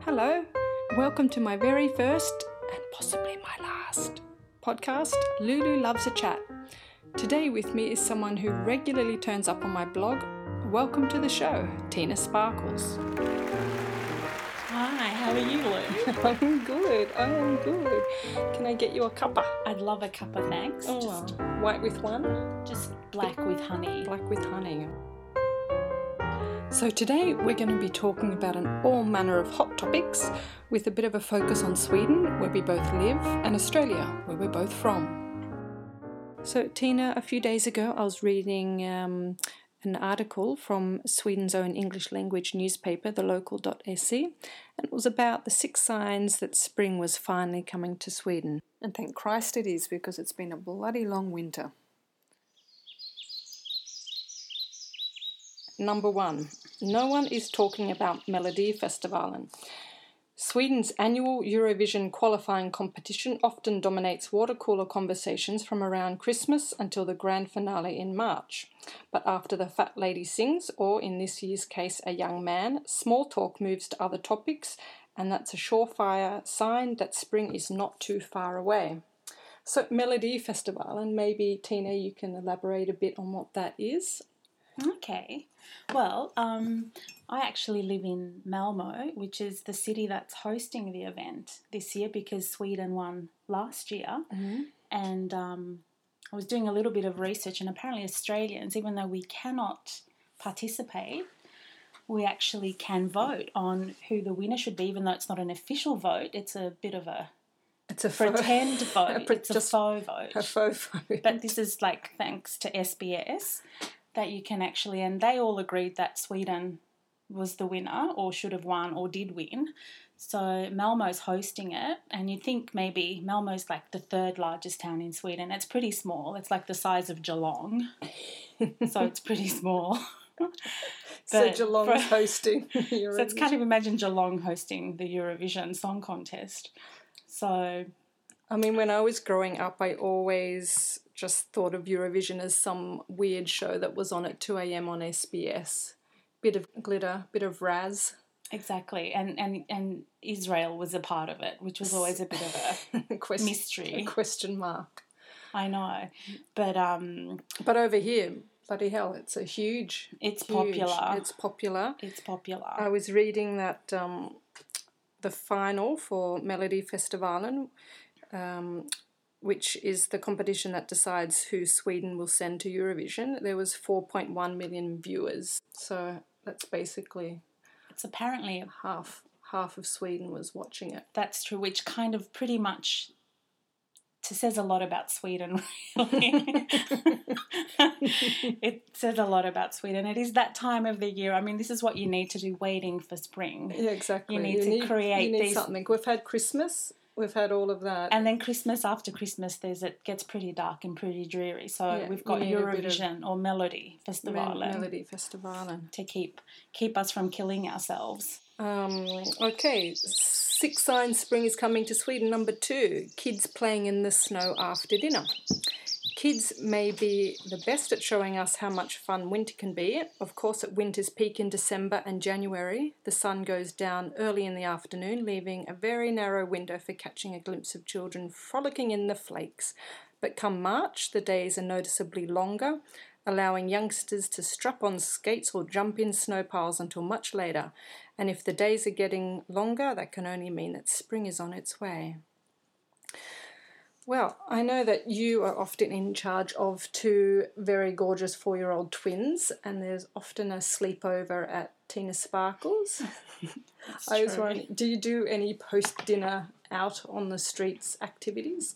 Hello, welcome to my very first and possibly my last podcast, Lulu Loves a Chat. Today with me is someone who regularly turns up on my blog. Welcome to the show, Tina Sparkles. Hi, how are you, Lou? I'm good. Can I get you a cuppa? I'd love a cuppa, thanks. Just white with one? Just black with honey. Black with honey. So today we're going to be talking about all manner of hot topics with a bit of a focus on Sweden, where we both live, and Australia, where we're both from. So Tina, a few days ago I was reading an article from Sweden's own English language newspaper, the local.se, and it was about the 6 signs that spring was finally coming to Sweden. And thank Christ it is, because it's been a bloody long winter. Number 1. No one is talking about Melodifestivalen. Sweden's annual Eurovision qualifying competition often dominates water cooler conversations from around Christmas until the grand finale in March. But after the fat lady sings, or in this year's case a young man, small talk moves to other topics, and that's a surefire sign that spring is not too far away. So Melodifestivalen, maybe Tina, you can elaborate a bit on what that is. Okay. Well, I actually live in Malmö, which is the city that's hosting the event this year because Sweden won last year. Mm-hmm. And I was doing a little bit of research, and apparently Australians, even though we cannot participate, we actually can vote on who the winner should be, even though it's not an official vote. It's a bit of a... It's a pretend vote. It's a faux vote. A faux vote. But this is thanks to SBS that you can actually, and they all agreed that Sweden was the winner or should have won or did win. So Malmö's hosting it, and you'd think maybe Malmö's the 3rd largest town in Sweden. It's pretty small. It's the size of Geelong. So it's pretty small. So Geelong's hosting Eurovision. So it's kind of imagine Geelong hosting the Eurovision Song Contest. So... I mean, when I was growing up, I always just thought of Eurovision as some weird show that was on at 2 a.m. on SBS. Bit of glitter, bit of raz. Exactly, and Israel was a part of it, which was always a bit of a mystery. A question mark. I know, but over here, bloody hell, it's a huge... It's popular. It's popular. It's popular. I was reading that the final for Melodifestivalen, which is the competition that decides who Sweden will send to Eurovision, there was 4.1 million viewers. So that's basically... It's apparently... Half of Sweden was watching it. That's true, which kind of pretty much says a lot about Sweden, really. It says a lot about Sweden. It is that time of the year. I mean, this is what you need to do waiting for spring. Yeah, exactly. You need create something. We've had Christmas. We've had all of that. And then after Christmas, it gets pretty dark and pretty dreary. So we've got Eurovision or Melodifestivalen. Melodifestivalen. To keep us from killing ourselves. Okay, 6 signs spring is coming to Sweden. Number 2, kids playing in the snow after dinner. Kids may be the best at showing us how much fun winter can be. Of course, at winter's peak in December and January, the sun goes down early in the afternoon, leaving a very narrow window for catching a glimpse of children frolicking in the flakes. But come March, the days are noticeably longer, allowing youngsters to strap on skates or jump in snow piles until much later. And if the days are getting longer, that can only mean that spring is on its way. Well, I know that you are often in charge of 2 very gorgeous 4-year-old twins, and there's often a sleepover at Tina Sparkles. I was wondering, do you do any post-dinner out on the streets activities?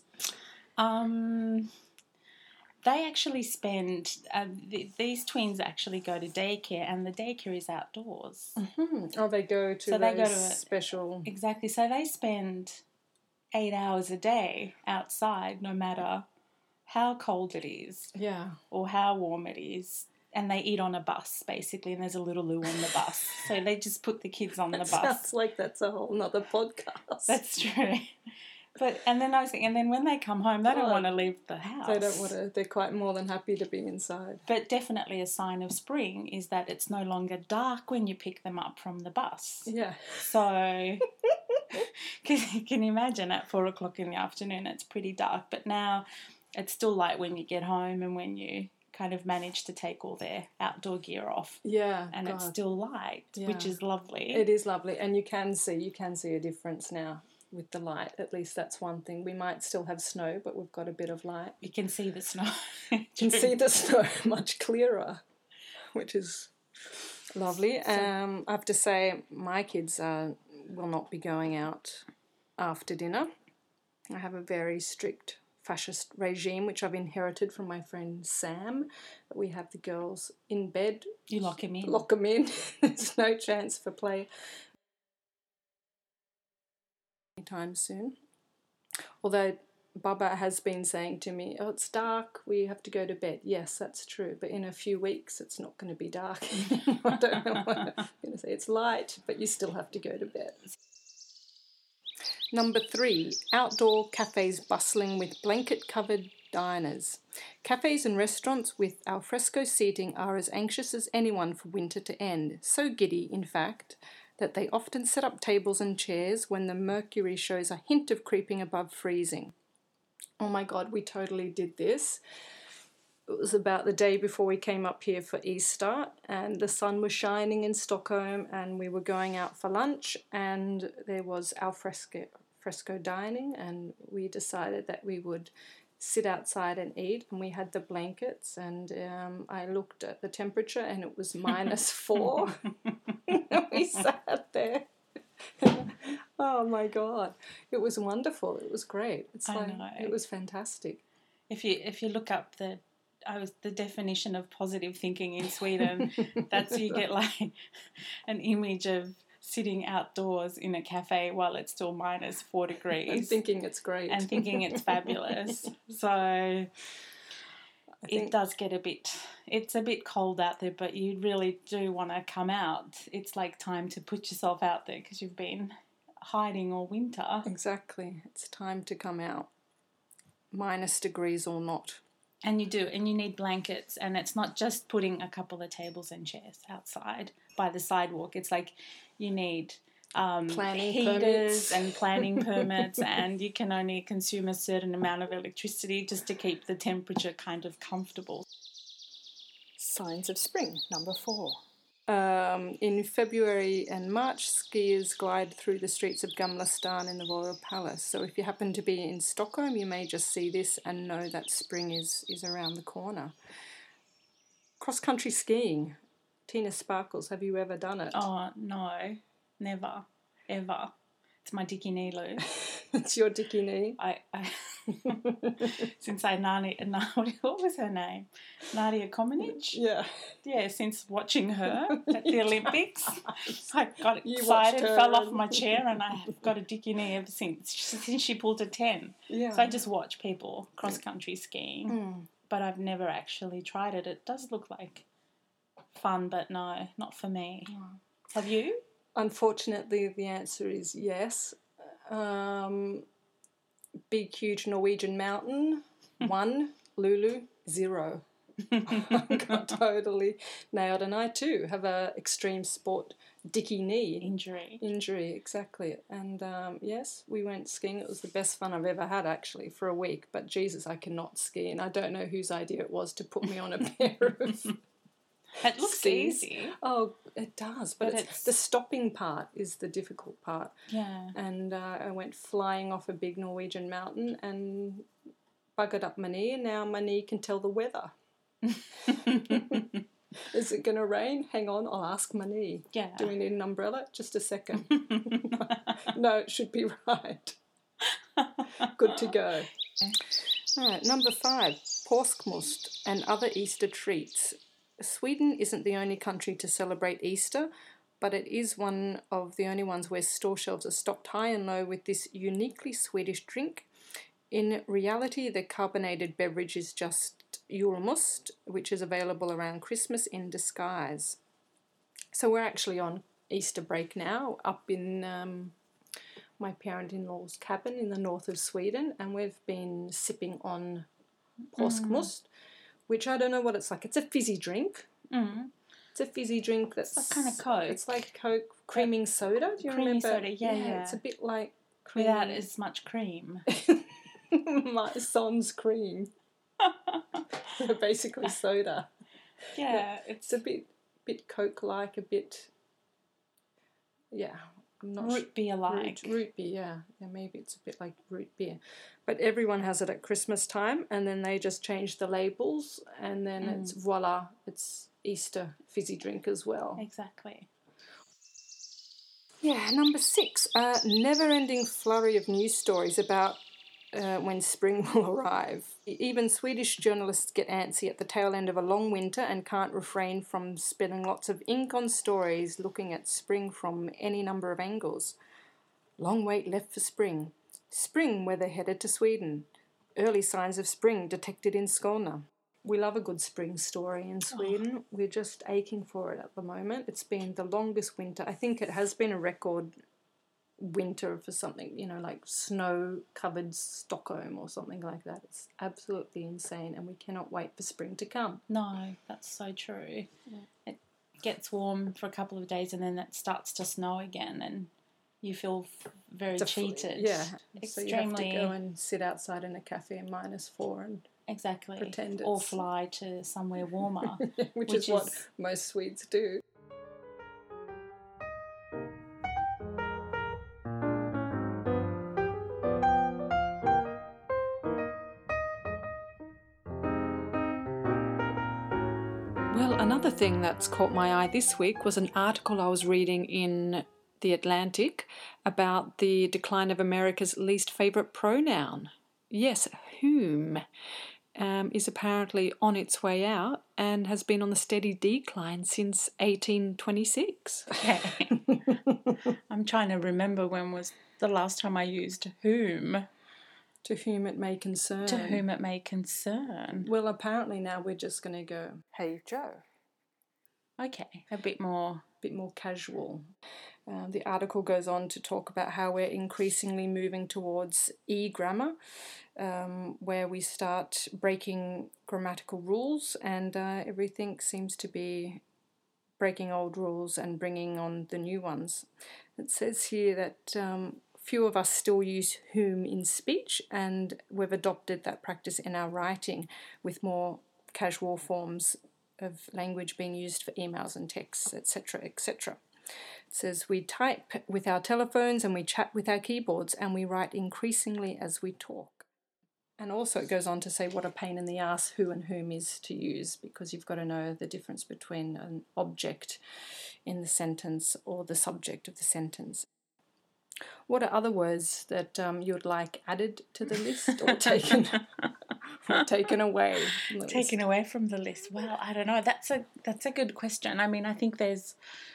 They actually spend, these twins actually go to daycare, and the daycare is outdoors. Mm-hmm. Oh, they go to special... Exactly, so they spend 8 hours a day outside, no matter how cold it is. Yeah. Or how warm it is. And they eat on a bus, basically, and there's a little loo on the bus. So they just put the kids on the bus. Sounds like that's a whole nother podcast. That's true. And then I was thinking, and then when they come home, they don't want to leave the house. They don't want to. They're quite more than happy to be inside. But definitely a sign of spring is that it's no longer dark when you pick them up from the bus. Yeah. So, because you can imagine at 4 o'clock in the afternoon, it's pretty dark. But now it's still light when you get home and when you kind of manage to take all their outdoor gear off. Yeah. And it's still light, which is lovely. It is lovely. And you can see a difference now with the light. At least that's one thing. We might still have snow, but we've got a bit of light. You can see the snow. You can see the snow much clearer, which is lovely. I have to say my kids will not be going out after dinner. I have a very strict fascist regime, which I've inherited from my friend Sam. We have the girls in bed. You lock them in. Lock them in. There's no chance for play anytime soon. Although Baba has been saying to me, oh, it's dark, we have to go to bed. Yes, that's true, but in a few weeks it's not going to be dark. I don't know what I'm going to say. It's light, but you still have to go to bed. Number 3, outdoor cafes bustling with blanket-covered diners. Cafes and restaurants with alfresco seating are as anxious as anyone for winter to end. So giddy, in fact, that they often set up tables and chairs when the mercury shows a hint of creeping above freezing. Oh my God, we totally did this. It was about the day before we came up here for Easter, and the sun was shining in Stockholm, and we were going out for lunch, and there was alfresco dining, and we decided that we would sit outside and eat, and we had the blankets, and I looked at the temperature and it was -4. We sat there. Oh my God, it was wonderful. It was great. It was fantastic. If you look up the definition of positive thinking in Sweden, that's you get like an image of sitting outdoors in a cafe while it's still -4 degrees. And thinking it's great. And thinking it's fabulous. So it does get it's a bit cold out there, but you really do want to come out. It's like time to put yourself out there because you've been hiding all winter. Exactly. It's time to come out, -degrees or not. And you do, and you need blankets, and it's not just putting a couple of tables and chairs outside by the sidewalk. It's like you need planning heaters permits. and planning permits, and you can only consume a certain amount of electricity just to keep the temperature kind of comfortable. Signs of spring, number 4. In February and March, skiers glide through the streets of Gamla Stan in the Royal Palace. So if you happen to be in Stockholm, you may just see this and know that spring is around the corner. Cross-country skiing. Tina Sparkles, have you ever done it? Oh, no, never, ever. It's my dicky knee, Lou. It's your dicky knee? I since what was her name? Nadia Comaneci? Yeah. Yeah, since watching her at the Olympics, I got excited, fell off my chair, and I have got a dicky knee ever since she pulled a 10. Yeah. So I just watch people cross-country skiing, but I've never actually tried it. It does look like fun, but no, not for me. Have you? Unfortunately, the answer is yes. Big, huge Norwegian mountain, 1. Lulu, 0. I got totally nailed. And I, too, have a extreme sport dicky knee. Injury, exactly. And, yes, we went skiing. It was the best fun I've ever had, actually, for a week. But, Jesus, I cannot ski. And I don't know whose idea it was to put me on a pair of It looks skis. easy. Oh, it does, but it's the stopping part is the difficult part. Yeah. And I went flying off a big Norwegian mountain and buggered up my knee, and now my knee can tell the weather. Is it going to rain? Hang on, I'll ask my knee. Yeah. Do we need an umbrella? Just a second. No, it should be right. Good to go. All right, number 5, påskmust and other Easter treats. Sweden isn't the only country to celebrate Easter, but it is one of the only ones where store shelves are stocked high and low with this uniquely Swedish drink. In reality, the carbonated beverage is just julmust, which is available around Christmas in disguise. So we're actually on Easter break now, up in my parent-in-law's cabin in the north of Sweden, and we've been sipping on påskmust, which I don't know what it's like. It's a fizzy drink. Mm. It's a fizzy drink that's It's like kind of Coke. It's like Coke creaming soda. Do you Creamy remember? soda, yeah. It's a bit like creamy. Without as much cream. My son's cream. Basically soda. Yeah, It's a bit Coke-like, a bit. Yeah, I'm not root beer like. Root beer, yeah. Maybe it's a bit like root beer, but everyone has it at Christmas time, and then they just change the labels, and then it's voila, it's Easter fizzy drink as well. Exactly. Yeah, number 6, never-ending flurry of news stories about when spring will arrive. Even Swedish journalists get antsy at the tail end of a long winter and can't refrain from spilling lots of ink on stories looking at spring from any number of angles. Long wait left for spring. Spring weather headed to Sweden. Early signs of spring detected in Skåne. We love a good spring story in Sweden. We're just aching for it at the moment. It's been the longest winter. I think it has been a record winter for something, like snow-covered Stockholm or something like that. It's absolutely insane, and we cannot wait for spring to come. No, that's so true. Yeah. It gets warm for a couple of days and then it starts to snow again, and you feel very cheated. Yeah, extremely. So you have to go and sit outside in a cafe in -4 and exactly pretend or fly to somewhere warmer, which is what most Swedes do. Well, another thing that's caught my eye this week was an article I was reading in The Atlantic about the decline of America's least favourite pronoun. Yes, whom is apparently on its way out and has been on the steady decline since 1826. Okay. I'm trying to remember when was the last time I used whom. To whom it may concern. To whom it may concern. Well, apparently now we're just going to go, hey, Joe. Okay, a bit more casual. The article goes on to talk about how we're increasingly moving towards e-grammar, where we start breaking grammatical rules, and everything seems to be breaking old rules and bringing on the new ones. It says here that few of us still use whom in speech, and we've adopted that practice in our writing with more casual forms of language being used for emails and texts, etc., etc. It says we type with our telephones and we chat with our keyboards and we write increasingly as we talk. And also it goes on to say what a pain in the ass who and whom is to use, because you've got to know the difference between an object in the sentence or the subject of the sentence. What are other words that you'd like added to the list or taken taken away from the list? Taken away from the list. Well, I don't know. That's a good question. I mean, I think there's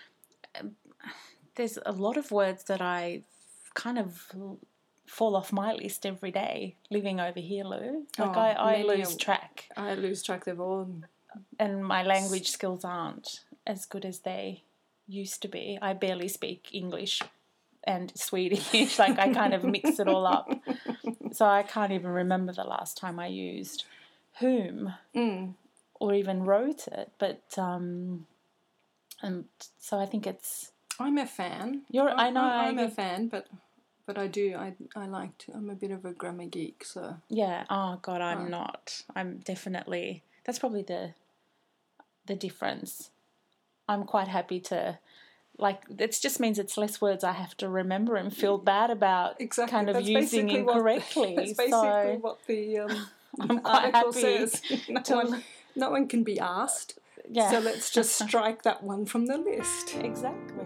a lot of words that I kind of fall off my list every day living over here, Lou. Like I lose track. I lose track of all. And my language skills aren't as good as they used to be. I barely speak English and Swedish. Like I kind of mix it all up. So I can't even remember the last time I used whom or even wrote it. But and so I think it's. I'm a fan. I'm a fan, but I do. I liked. I'm a bit of a grammar geek, so. Yeah. Oh God, I'm not. I'm definitely. That's probably the difference. I'm quite happy to. Like, it just means it's less words I have to remember and feel bad about kind of using incorrectly. That's basically what the I'm quite article happy says. No one can be asked. Yeah. So let's just strike that one from the list. Exactly.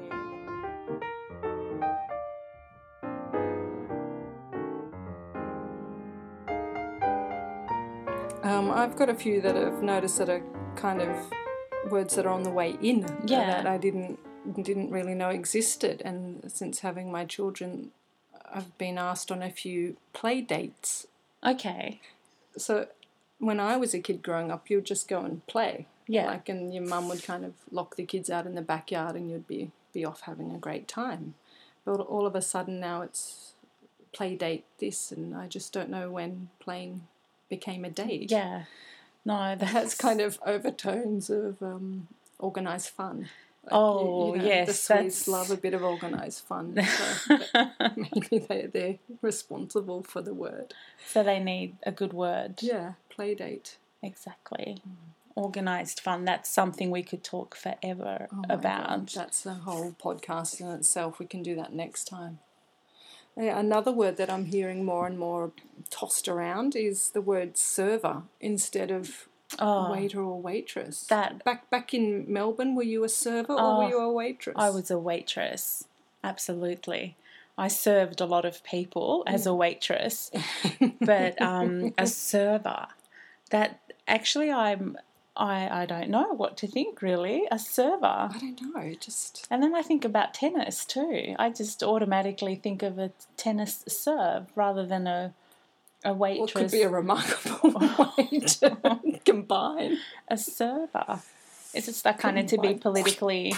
I've got a few that I've noticed that are kind of words that are on the way in that I didn't really know existed, and since having my children I've been asked on a few play dates. Okay. So when I was a kid growing up, you'd just go and play. Yeah. And your mum would kind of lock the kids out in the backyard and you'd be off having a great time. But all of a sudden now it's play date this, and I just don't know when playing became a date. Yeah. No, That's kind of overtones of organised fun. Like, Oh, yes, the Swedes that's- love a bit of organised fun. So maybe they're responsible for the word. So they need a good word. Yeah, play date. Exactly. Organised fun. That's something we could talk forever Oh my about. God, that's a whole podcast in itself. We can do that next time. Yeah, another word that I'm hearing more and more tossed around is the word server instead of waiter or waitress. that- back in Melbourne, were you a server or were you a waitress? I was a waitress. Absolutely. I served a lot of people as a waitress, but a server. That actually I don't know what to think really. A server. I don't know, just And then I think about tennis too. I just automatically think of a tennis serve rather than a waitress. well, it could be a remarkable way to combine. A server. It's just that kind of to be Combine. politically.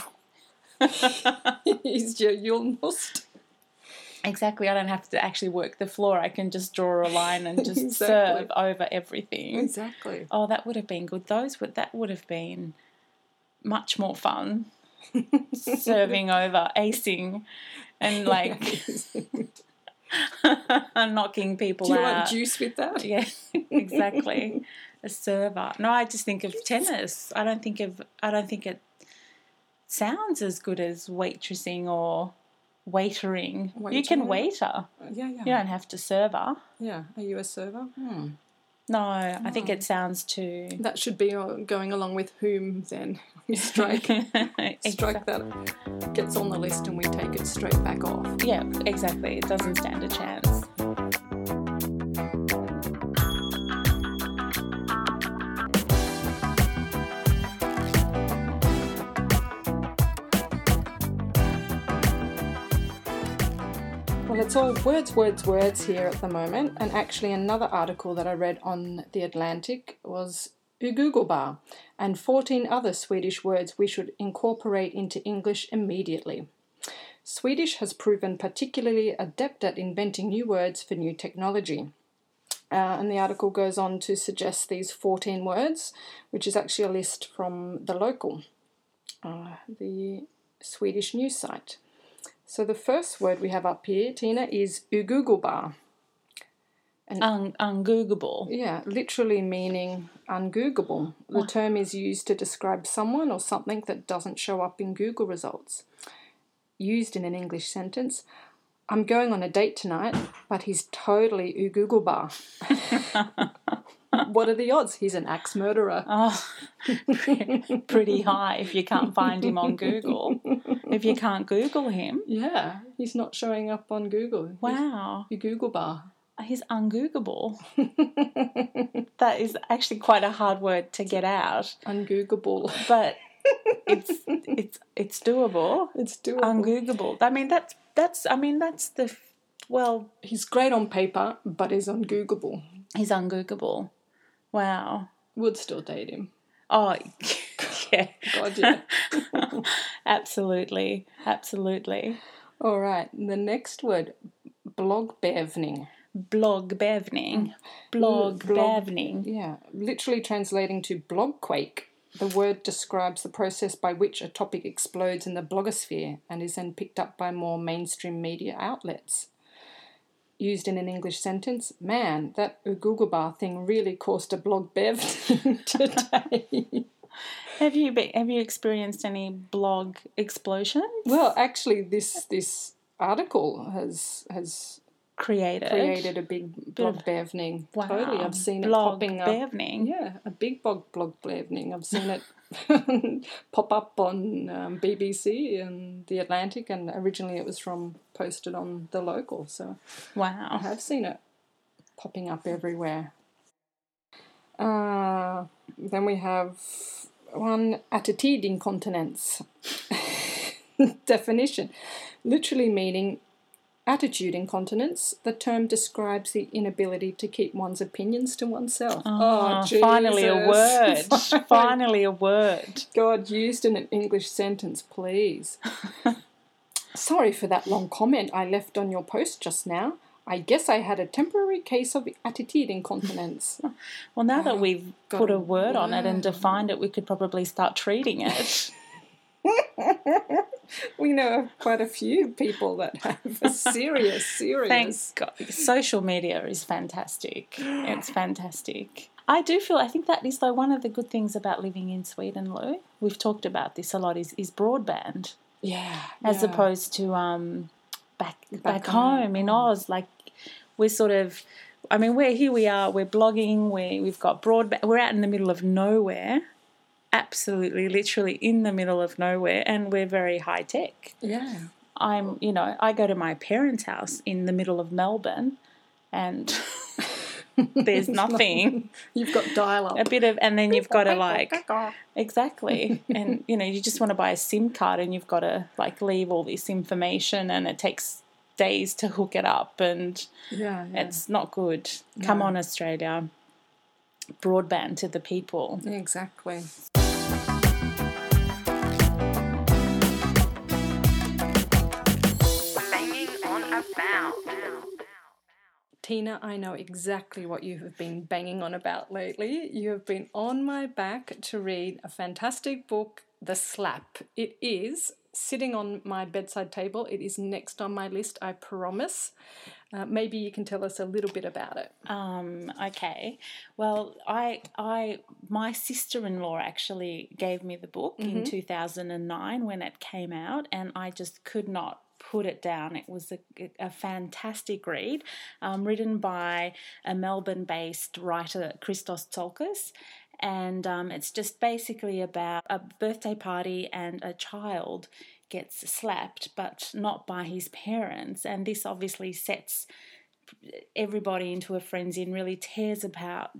Is your Julnost. Exactly. I don't have to actually work the floor. I can just draw a line and just Exactly. serve over everything. Exactly. Oh, that would have been good. That would have been much more fun. Serving over, acing, and like knocking people Do you out. want juice with that? Yeah, exactly. A server. No, I just think of tennis. I don't think it sounds as good as waitressing or waitering. You can Waitering? waiter. Yeah. You don't have to server. Yeah. Are you a server? No, I think it sounds too. That should be going along with whom then. We strike that gets on the list and we take it straight back off. Yeah, exactly. It doesn't stand a chance. Well, it's all words here at the moment. And actually another article that I read on The Atlantic was Ugugelbar and 14 other Swedish words we should incorporate into English immediately. Swedish has proven particularly adept at inventing new words for new technology. And the article goes on to suggest these 14 words, which is actually a list from The Local, the Swedish news site. So the first word we have up here, Tina, is ugugelbar. Ungoogable. Yeah, literally meaning ungoogable. The term is used to describe someone or something that doesn't show up in Google results. Used in an English sentence, I'm going on a date tonight, but he's totally ugugelbar. What are the odds? He's an axe murderer. Oh, pretty high if you can't find him on Google. If you can't Google him. Yeah, he's not showing up on Google. Wow. He's ugugelbar. He's ungoogable. That is actually quite a hard word to get out. Ungoogable. But it's doable. It's doable. Ungoogable. That's the He's great on paper, but is ungoogable. he's ungoogable. Wow. Would still date him. Oh, yeah. God, yeah. Absolutely. All right, the next word, blogbevning. Blogbevning. Yeah, literally translating to blogquake. The word describes the process by which a topic explodes in the blogosphere and is then picked up by more mainstream media outlets. Used in an English sentence, man, that Ugugelbar thing really caused a blog bev today. Have you experienced any blog explosions? Well, actually, this article has created a big blog bevning. Wow. Totally, I've seen it Blog popping up. bevning. Yeah, a big blog bevning. I've seen it pop up on BBC and The Atlantic, and originally it was posted on The Local. So I Wow. have seen it popping up everywhere. Then we have one attitudinkontinens. Definition. Literally meaning attitude incontinence. The term describes the inability to keep one's opinions to oneself. Oh, Jesus. finally a word. Finally a word. God, used in an English sentence, please. Sorry for that long comment I left on your post just now. I guess I had a temporary case of attitude incontinence. Well, now that we've put a word on it and word. defined it, we could probably start treating it. We know of quite a few people that have a serious. Thank God. Social media is fantastic. It's fantastic. I think that is, though, one of the good things about living in Sweden, Lou. We've talked about this a lot, is broadband. Yeah. As opposed to back home in Oz. Like, we're sort of, I mean, we are, we're blogging, we've got broadband, we're out in the middle of nowhere. Absolutely, literally in the middle of nowhere, and we're very high tech. Yeah. I go to my parents' house in the middle of Melbourne, and there's nothing. You've got dial-up. And then you've got to exactly, and you just want to buy a SIM card, and you've got to leave all this information, and it takes days to hook it up, and it's not good. No. Come on, Australia. Broadband to the people. Exactly. Tina, I know exactly what you have been banging on about lately. You have been on my back to read a fantastic book, The Slap. It is sitting on my bedside table. It is next on my list, I promise. Maybe you can tell us a little bit about it. Okay. Well, my sister-in-law actually gave me the book in 2009 when it came out, and I just could not put it down. It was a fantastic read, written by a Melbourne-based writer, Christos Tsiolkas, and it's just basically about a birthday party and a child gets slapped, but not by his parents, and this obviously sets everybody into a frenzy and really tears apart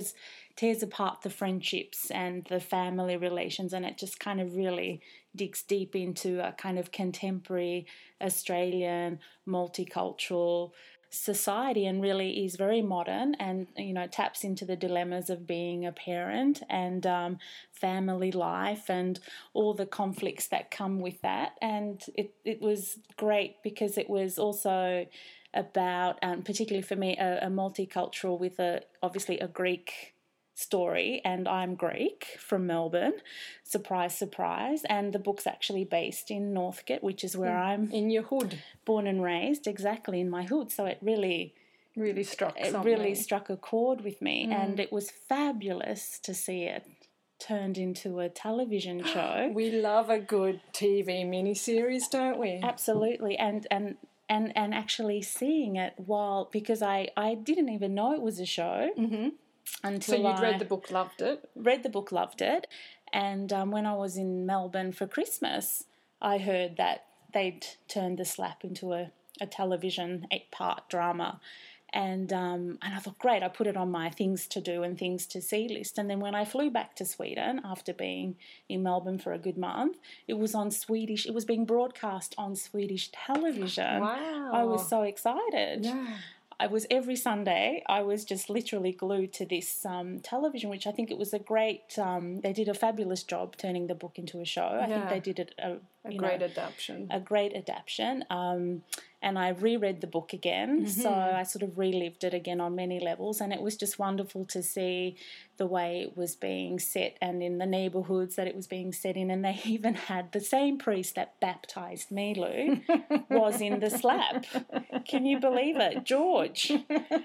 the friendships and the family relations, and it just kind of really digs deep into a kind of contemporary Australian multicultural society, and really is very modern, and taps into the dilemmas of being a parent and family life and all the conflicts that come with that. And it was great because it was also about, particularly for me, a multicultural with obviously a Greek story, and I'm Greek from Melbourne, surprise, surprise, and the book's actually based in Northcote, which is where I'm in your hood, born and raised, exactly in my hood. So it really struck a chord with me, and it was fabulous to see it turned into a television show. We love a good TV miniseries, don't we? Absolutely, and actually seeing it because I didn't even know it was a show. Mm-hmm. Until so you'd read the book, loved it? Read the book, loved it. And when I was in Melbourne for Christmas, I heard that they'd turned The Slap into a television 8-part drama. And I thought, great, I put it on my things to do and things to see list. And then when I flew back to Sweden after being in Melbourne for a good month, it was on Swedish. It was being broadcast on Swedish television. Wow. I was so excited. Yeah. Every Sunday, I was just literally glued to this television, which I think it was a great, they did a fabulous job turning the book into a show. I think they did it a great adaptation. A great adaptation. And I reread the book again, so I sort of relived it again on many levels, and it was just wonderful to see the way it was being set and in the neighbourhoods that it was being set in. And they even had the same priest that baptised me, Lou, was in The Slap. Can you believe it? George.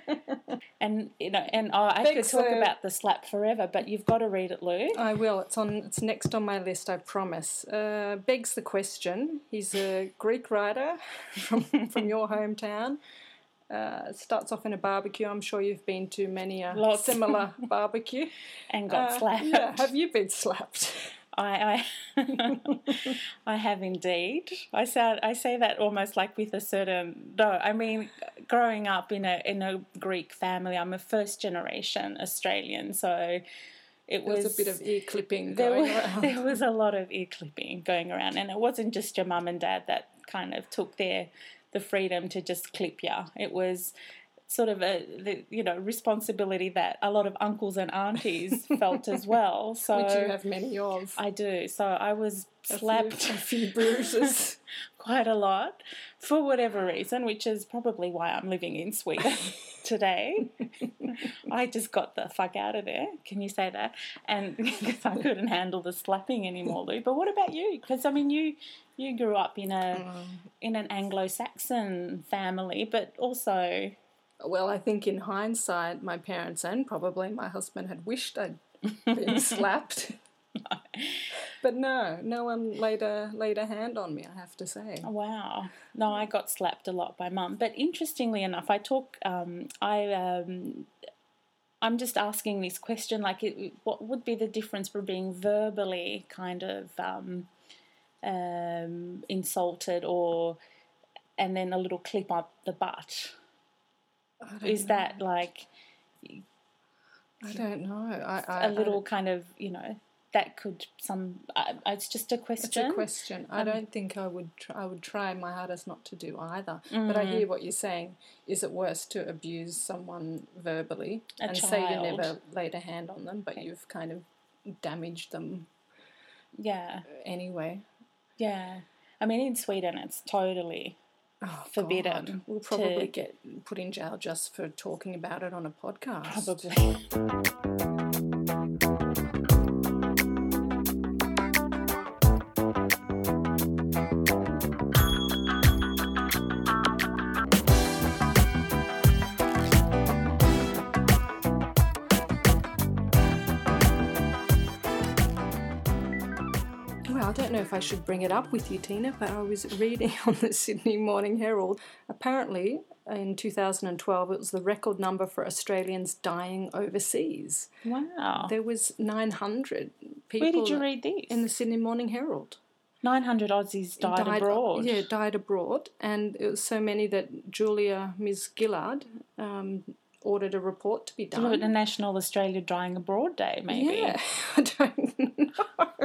And I could talk about The Slap forever, but you've got to read it, Lou. I will. It's next on my list, I promise. Begs the question. He's a Greek writer from your hometown. Starts off in a barbecue. I'm sure you've been to many a similar barbecue. And got slapped. Yeah. Have you been slapped? I have indeed. I say that almost like with a certain growing up in a Greek family, I'm a first generation Australian, so there was a bit of ear clipping going around. There was a lot of ear clipping going around, and it wasn't just your mum and dad that kind of took the freedom to just clip you. It was sort of responsibility that a lot of uncles and aunties felt as well. So Which you have many of. I do. So I was slapped A few bruises. quite a lot for whatever reason, which is probably why I'm living in Sweden today. I just got the fuck out of there. Can you say that? And because I couldn't handle the slapping anymore, Lou. But what about you? Because I mean, you grew up in an Anglo-Saxon family, but also. Well, I think in hindsight, my parents and probably my husband had wished I'd been slapped. But no one laid a hand on me, I have to say. Wow. No, I got slapped a lot by Mum. But interestingly enough, I'm just asking this question, like, what would be the difference for being verbally kind of insulted and then a little clip up the butt? Is that like... I don't know. A little kind of, that could it's just a question. It's a question. I don't think I would try my hardest not to do either. But I hear what you're saying. Is it worse to abuse someone verbally say you never laid a hand on them, but you've kind of damaged them? Yeah. Anyway. Yeah. I mean, in Sweden, it's totally forbidden. God. We'll probably get put in jail just for talking about it on a podcast. Probably. I don't know if I should bring it up with you, Tina, but I was reading on the Sydney Morning Herald. Apparently, in 2012, it was the record number for Australians dying overseas. Wow. There was 900 people. Where did you read this? In the Sydney Morning Herald. 900 Aussies died abroad. Yeah, died abroad. And it was so many that Julia Ms. Gillard ordered a report to be done. The National Australia Dying Abroad Day, maybe. Yeah, I don't know.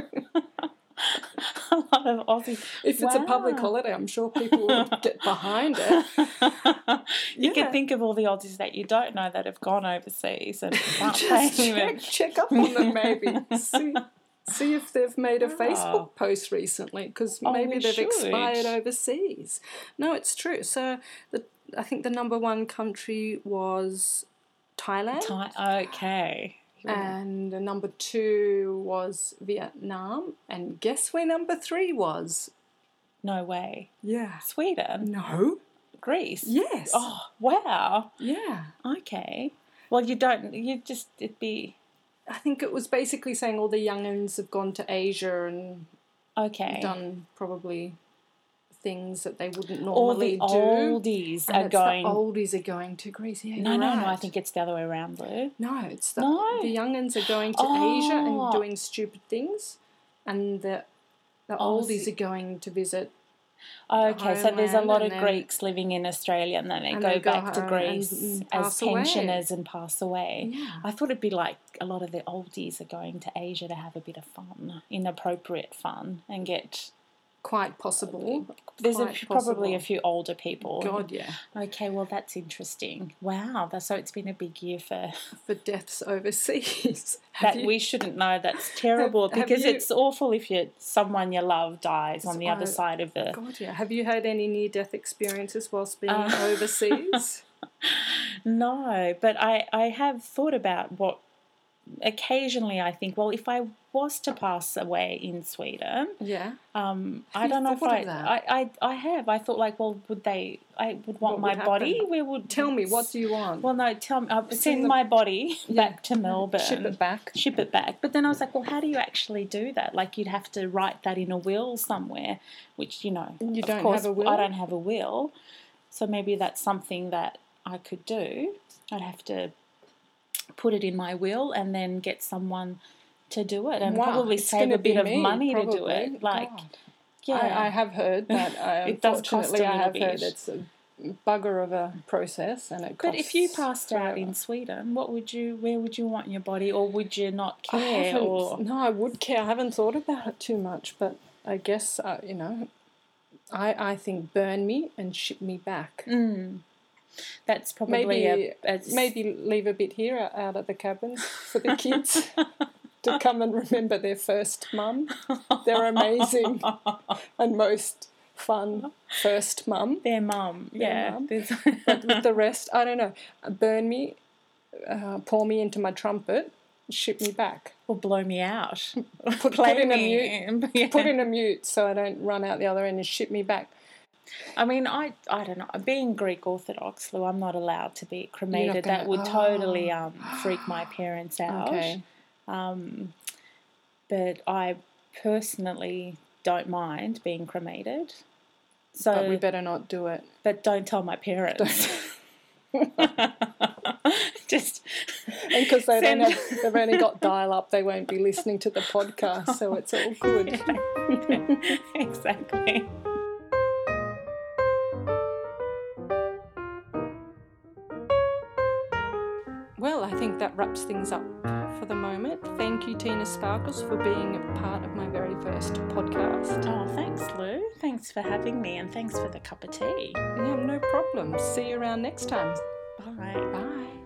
A lot of Aussies. If it's a public holiday, I'm sure people will get behind it. You can think of all the Aussies that you don't know that have gone overseas and can't pay check up on them maybe. See if they've made a Facebook post recently, because maybe they've expired overseas. No, it's true. So I think the number one country was Thailand. Okay. And number 2 was Vietnam. And guess where number 3 was? No way. Yeah. Sweden? No. Greece? Yes. Oh, wow. Yeah. Okay. Well, it'd be... I think it was basically saying all the young'uns have gone to Asia and done probably things that they wouldn't normally do. All the oldies are going... The oldies are going to Greece. Yeah, no, I think it's the other way around, Lou. No, it's the young'uns are going to Asia and doing stupid things, and the oldies are going to visit. Okay, so there's a lot of Greeks living in Australia, and then they go back to Greece as pensioners and pass away. Yeah. I thought it'd be like a lot of the oldies are going to Asia to have a bit of fun, inappropriate fun, and get... Quite possible. There's probably a few older people. God, yeah. Okay, well, that's interesting. Wow, so it's been a big year for deaths overseas. We shouldn't know. That's terrible because it's awful if someone you love dies on the other side of the... God, yeah. Have you had any near-death experiences whilst being overseas? No, but I have thought about what... Occasionally I think, well, if I was to pass away in Sweden, I don't know if I have. I thought, like, well, I would want my body. Tell me, what do you want? Well, no, tell me. Send my body back to Melbourne. Ship it back. But then I was like, well, how do you actually do that? Like, you'd have to write that in a will somewhere, which, You don't have a will? I don't have a will. So maybe that's something that I could do. I'd have to put it in my will and then get someone to do it and probably save a bit of money to do it. Like, I have heard that. It does cost a little I have bit. heard it's a bugger of a process, and it costs. But if you passed out in Sweden, where would you want your body, or would you not care? No, I would care. I haven't thought about it too much, but I guess I think burn me and ship me back. that's probably maybe leave a bit here out at the cabin for the kids to come and remember their first mum. They're amazing and most fun first mum. Their mum, yeah. But with the rest, I don't know. Burn me, pour me into my trumpet, ship me back. Or blow me out. Put in a mute. Yeah. Put in a mute so I don't run out the other end and ship me back. I mean, I don't know. Being Greek Orthodox, Lou, I'm not allowed to be cremated. That would totally freak my parents out. Okay. But I personally don't mind being cremated. So, but we better not do it. But don't tell my parents. Just and because they've only got dial-up, they won't be listening to the podcast, so it's all good. Yeah, exactly. Well, I think that wraps things up for the moment. Thank you, Tina Sparkles, for being a part of my very first podcast. Oh, thanks, Lou. Thanks for having me, and thanks for the cup of tea. Yeah, no problem. See you around next time. Bye. Bye.